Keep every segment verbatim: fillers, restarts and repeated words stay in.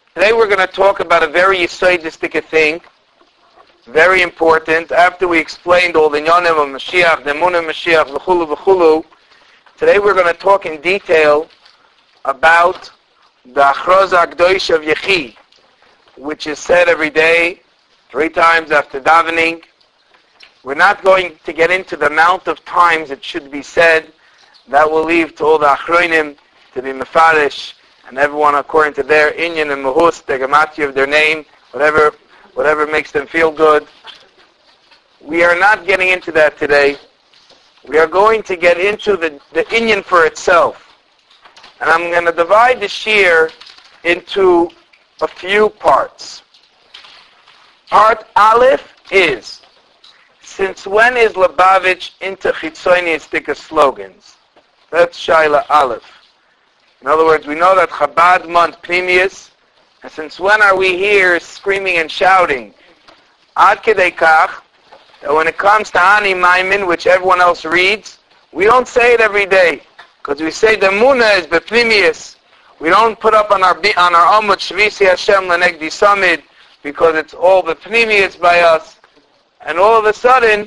Today we're going to talk about a very yesodistic thing, very important. After we explained all the nyanim of Mashiach, the emunah of Mashiach, v'chulu v'chulu, today we're going to talk in detail about the Achroza Akdosh of Yechi, which is said every day, three times after davening. We're not going to get into the amount of times it should be said. That will leave to all the Achronim to be mefarish, and everyone according to their inyan and mahus, the gematria of their name, whatever whatever makes them feel good. We are not getting into that today. We are going to get into the, the inyan for itself. And I'm going to divide the shir into a few parts. Part Aleph is, since when is Lubavitch into Chitzoniistic slogans? That's Shaila Aleph. In other words, we know that Chabad month Pnimius, and since when are we here screaming and shouting? Ad Kedei Kach, that when it comes to Ani Maimin, which everyone else reads, we don't say it every day, because we say the Emunah is Bepnimius. We don't put up on our on our Amud Shvisi Hashem Lenegdi Samid, because it's all Bepnimius by us. And all of a sudden, and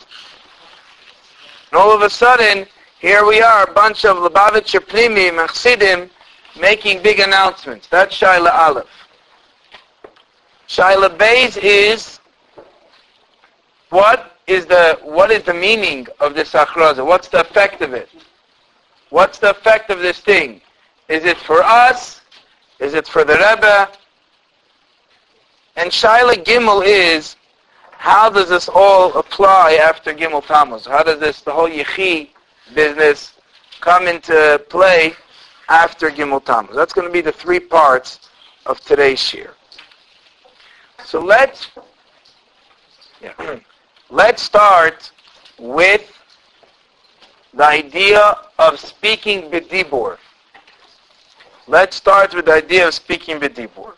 all of a sudden, here we are, a bunch of Lubavitcher Pnimim and Chassidim making big announcements. That's Shaila Aleph. Shaila Beis is, what is the what is the meaning of this Achroza? What's the effect of it? What's the effect of this thing? Is it for us? Is it for the Rebbe? And Shaila Gimel is, how does this all apply after Gimel Tammuz? How does this, the whole Yechi business, come into play after Gimel Tammuz? That's going to be the three parts of today's shir. So let's yeah, let's start with the idea of speaking b'dibur. Let's start with the idea of speaking b'dibur.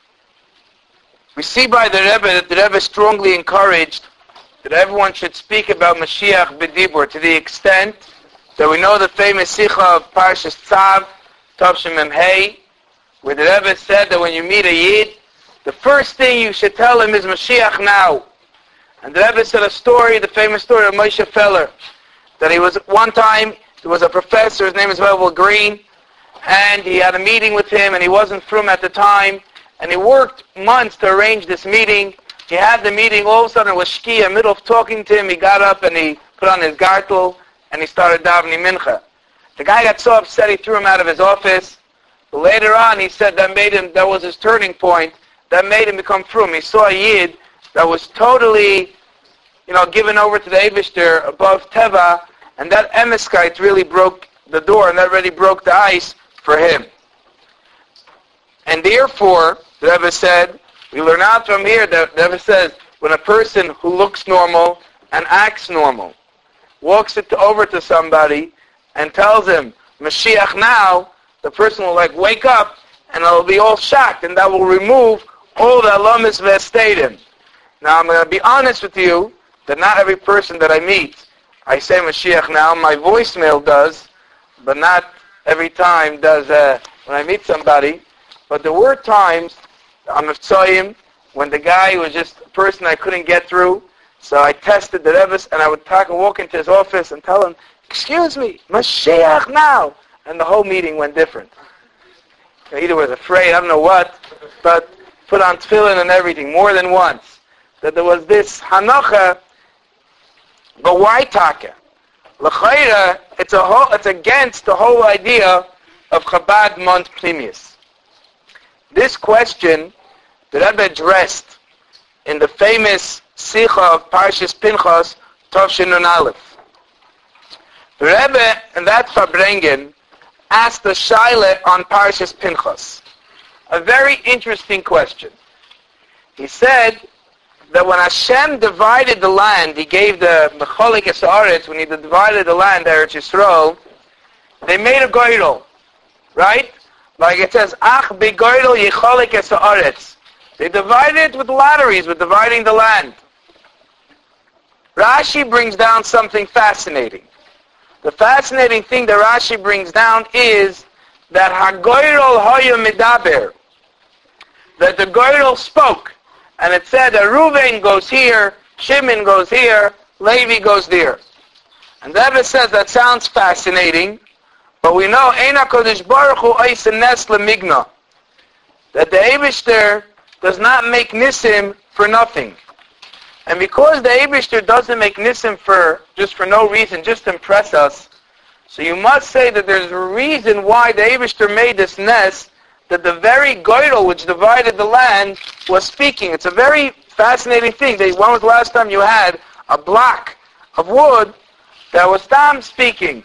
We see by the Rebbe that the Rebbe strongly encouraged that everyone should speak about Mashiach b'dibur, to the extent that we know the famous Sikha of Parshas Tzav, Tavshim Mem Hey, where the Rebbe said that when you meet a Yid, the first thing you should tell him is Mashiach now. And the Rebbe said a story, the famous story of Moshe Feller, that he was, one time, there was a professor, his name is Melville Green, and he had a meeting with him, and he wasn't from at the time, and he worked months to arrange this meeting. He had the meeting, all of a sudden it was Shkia, in the middle of talking to him, he got up and he put on his gartel, and he started davening mincha. The guy got so upset he threw him out of his office. But later on, he said that made him, that was his turning point. That made him become frum. He saw a Yid that was totally, you know, given over to the Eibishter above Teva, and that Emeskite really broke the door, and that really broke the ice for him. And therefore, the Rebbe said, we learn out from here that the Rebbe says, when a person who looks normal and acts normal walks it over to somebody and tells him, Mashiach now, the person will like wake up and they'll be all shocked, and that will remove all the alamis v'estadim. Now I'm going to be honest with you that not every person that I meet, I say Mashiach now, my voicemail does, but not every time does uh, when I meet somebody. But there were times on the Tzayim when the guy was just a person I couldn't get through. So I tested the Rebbe, and I would talk and walk into his office and tell him, excuse me, Mashiach now. And the whole meeting went different. He either was afraid, I don't know what, but put on tefillin and everything, more than once. That there was this hanocha, but why taka? L'chayra, it's, a whole, it's against the whole idea of Chabad Mont Pnimius. This question, the Rebbe addressed in the famous Sikha of Parshas Pinchas, Tavshin Nun Aleph. The Rebbe, and that Farbrengen, asked a Shaila on Parshas Pinchas. A very interesting question. He said that when Hashem divided the land, He gave the Mecholik es Haaretz, when He divided the land, Eretz Yisrael, they made a goydel, right? Like it says, Ach begoydel yecholik es Haaretz. They divided it with lotteries, with dividing the land. Rashi brings down something fascinating. The fascinating thing that Rashi brings down is that Hagoyrol Hoya Medaber, that the Girdle spoke. And it said that Reuven goes here, Shimon goes here, Levi goes there. And the Rebbe says that sounds fascinating, but we know Ein HaKadosh Baruch Hu Oiseh Nes Lemigna, that the Eibishter does not make Nisim for nothing. And because the Eibishter doesn't make Nisim for just for no reason, just to impress us, so you must say that there's a reason why the Eibishter made this Nes, that the very Girdle which divided the land was speaking. It's a very fascinating thing. When was the last time you had a block of wood that was Tam speaking?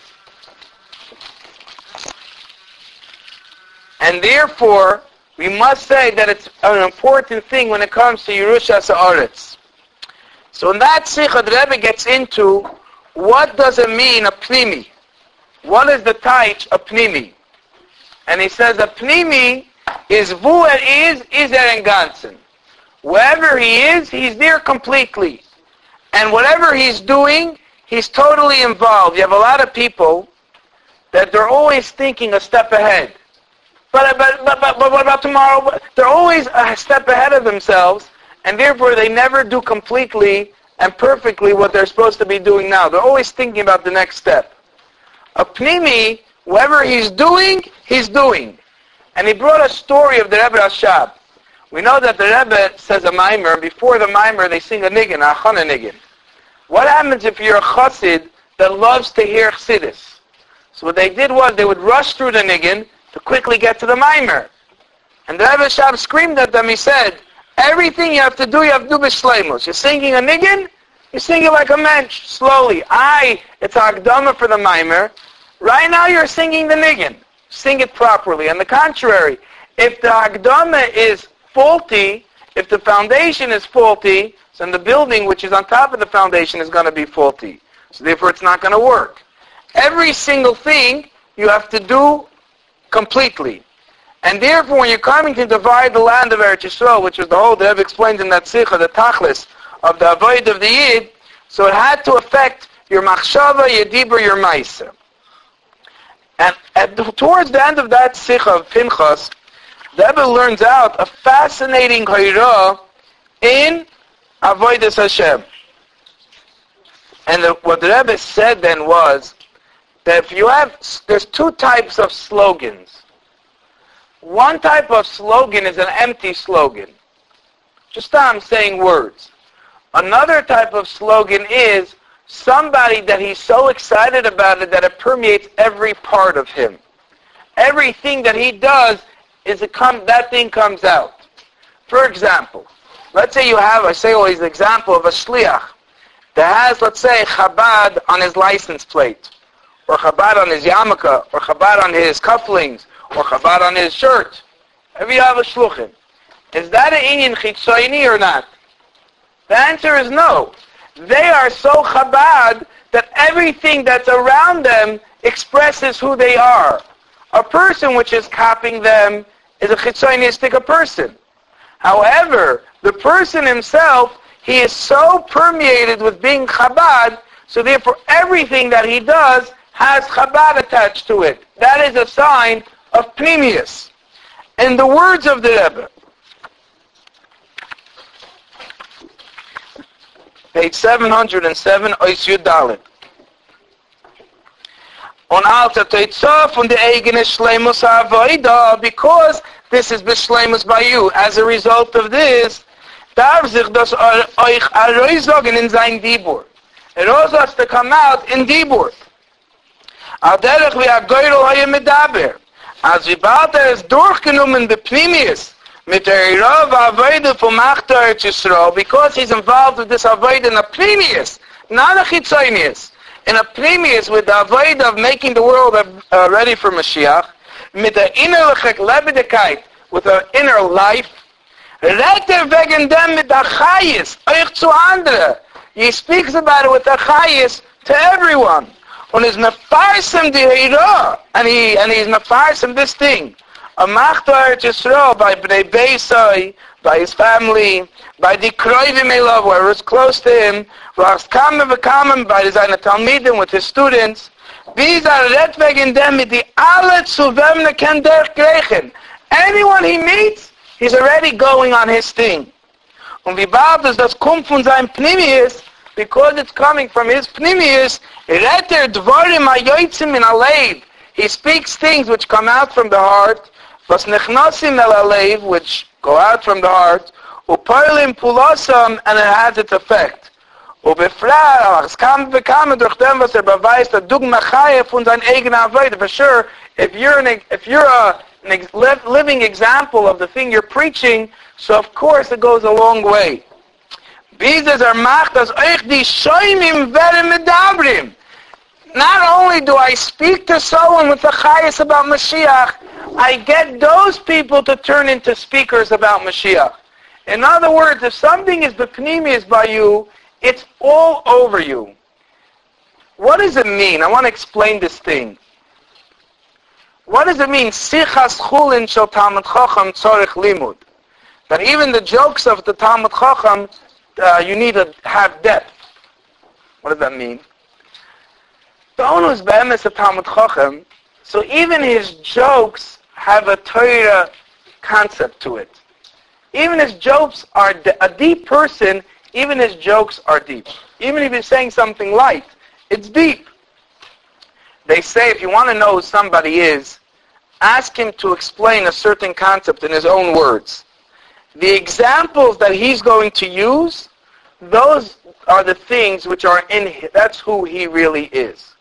And therefore, we must say that it's an important thing when it comes to Yerushas Haaretz. So in that Sikha, the Rebbe gets into what does it mean, a Pnimi? What is the taich, a Pnimi? And he says a Pnimi is Vu er is, is er in Ganzen. Wherever he is, he's there completely. And whatever he's doing, he's totally involved. You have a lot of people that they're always thinking a step ahead. But, but, but, but, but what about tomorrow? They're always a step ahead of themselves, and therefore they never do completely and perfectly what they're supposed to be doing now. They're always thinking about the next step. A Pnimi, whatever he's doing, he's doing. And he brought a story of the Rebbe Rashab. We know that the Rebbe says a Maimer, and before the Maimer they sing a Niggin, a Achana Niggin. What happens if you're a Chassid that loves to hear Chassidus? So what they did was they would rush through the Niggin to quickly get to the Maimer. And the Rebbe Rashab screamed at them, he said, everything you have to do, you have to do b'shleimus. You're singing a Niggin, you're singing like a mensch, slowly. I, it's a Hakdama for the Maimer. Right now you're singing the Niggin. Sing it properly. On the contrary, if the Hakdama is faulty, if the foundation is faulty, then the building which is on top of the foundation is going to be faulty. So therefore it's not going to work. Every single thing you have to do completely. And therefore when you're coming to divide the land of Eretz Yisrael, which is the whole, they have explained in that Sikha, the Tachlis of the Avoid of the Yid, so it had to affect your Machshava, your Dibur, your Maisa. And at the, towards the end of that Sikha of Pinchas, the Rebbe learns out a fascinating Hayrah in Avodas Hashem. And the, what the Rebbe said then was that if you have, there's two types of slogans. One type of slogan is an empty slogan. Just I'm saying words. Another type of slogan is somebody that he's so excited about it that it permeates every part of him. Everything that he does, is it come, that thing comes out. For example, let's say you have, I say always the example of a shliach that has, let's say, Chabad on his license plate, or Chabad on his yarmulke, or Chabad on his cufflinks, or Chabad on his shirt. If you have a shluchim, is that an inyan chitzayni or not? The answer is no. They are so Chabad that everything that's around them expresses who they are. A person which is copying them is a chitzaynistic person. However, the person himself, he is so permeated with being Chabad, so therefore everything that he does has Chabad attached to it. That is a sign of Pnimius. In the words of the Rebbe, page seven hundred seven, Ois Yud Dalet. On Alta Teitzah von der eigene Shleimus HaAvoida, because this is b'shleimus by you. As a result of this, darf sich das euch arroizogen in sein Dibur. It also has to come out in Dibur. Al derech wie a Geirel hoye medaber. Als wie bald er ist durchgenommen bepnimius, mit der Eirov Avoida vom Achta Eretz Yisrael, because he's involved with this Avoida in a Pnimius, not a Chitzonius. In a Pnimius, with the Avoida of making the world uh, ready for Mashiach, mit der innerliche Lebendigkeit, with an inner life, redt er wegen dem mit der Chayis, euch zu andere. He speaks about it with the Chayis to everyone. Und is mefarsim di Eirah, and he and he's mefarsim this thing. A Machta Eretz Yisrael by Bnei Beisai, by his family, by the Kroivim Elav, where it's close to him, was Kamen v'Kamen by his Talmidim with his students. These are red wegen dem mit die alle zu wem ne ken der kriegen. Anyone he meets, He's already going on his thing. Und wie bald es das kommt von seinem Pnimius, because it's coming from his Pnimius, redt er dvorim hayotzim min halev. He speaks things which come out from the heart, was nechnasim el halev, which go out from the heart, upoilim pulosam, and it has its effect. Ubefra, es kam bekamen durch dem, was er beweist, der Dugma Chaye von seiner eigenen Avodah. For sure, if you're an, if you're a an ex- living example of the thing you're preaching, so of course it goes a long way. Bizes er macht, dass euch die Shoymim werden medabrim. Not only do I speak to someone with a chayas about Mashiach, I get those people to turn into speakers about Mashiach. In other words, if something is bepnimius by you, it's all over you. What does it mean? I want to explain this thing. What does it mean? Sichas chulin shel Talmud Chacham tzorich limud. That even the jokes of the Talmud Chacham, uh, you need to have depth. What does that mean? The onus be'emes of Talmud Chacham, so even his jokes have a Torah concept to it. Even his jokes are de- a deep person. Even his jokes are deep. Even if he's saying something light, it's deep. They say if you want to know who somebody is, ask him to explain a certain concept in his own words. The examples that he's going to use, those are the things which are in him. That's who he really is.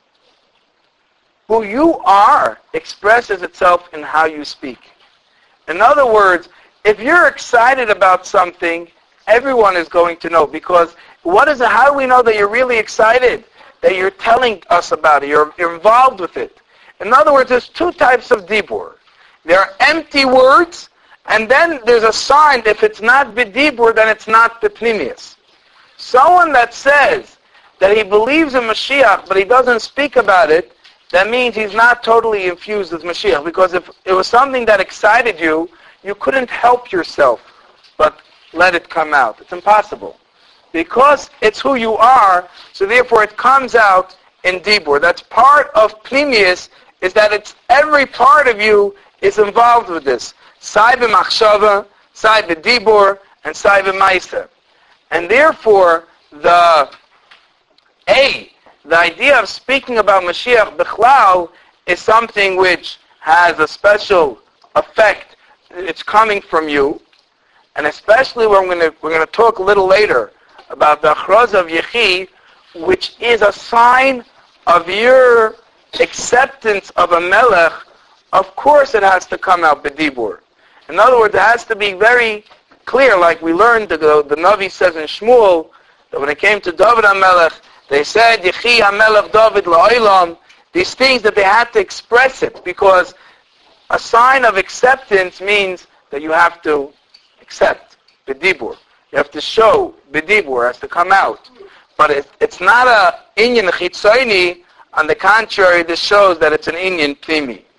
Who you are expresses itself in how you speak. In other words, if you're excited about something, everyone is going to know, because what is it? How do we know that you're really excited? That you're telling us about it. You're, you're involved with it. In other words, there's two types of dibur. There are empty words, and then there's a sign. If it's not b'dibur, then it's not b'pnimius. Someone that says that he believes in Mashiach, but he doesn't speak about it, that means he's not totally infused with Mashiach. Because if it was something that excited you, you couldn't help yourself but let it come out. It's impossible. Because it's who you are, so therefore it comes out in dibur. That's part of Pnimius, is that it's every part of you is involved with this. Sai b'machshava, sai b'dibur, and sai b'maisa. And therefore, the A, the idea of speaking about Mashiach b'chlal is something which has a special effect. It's coming from you. And especially when we're going to, we're going to talk a little later about the Achraz of Yechi, which is a sign of your acceptance of a melech. Of course it has to come out b'dibur. In other words, it has to be very clear, like we learned, the, the Navi says in Shmuel, that when it came to David HaMelech, they said, Yechi HaMelech David La'olam, these things that they had to express it, because a sign of acceptance means that you have to accept b'dibur. You have to show b'dibur, has to come out. But it, it's not a inyan chitzoni. On the contrary, this shows that it's an inyan pnimi.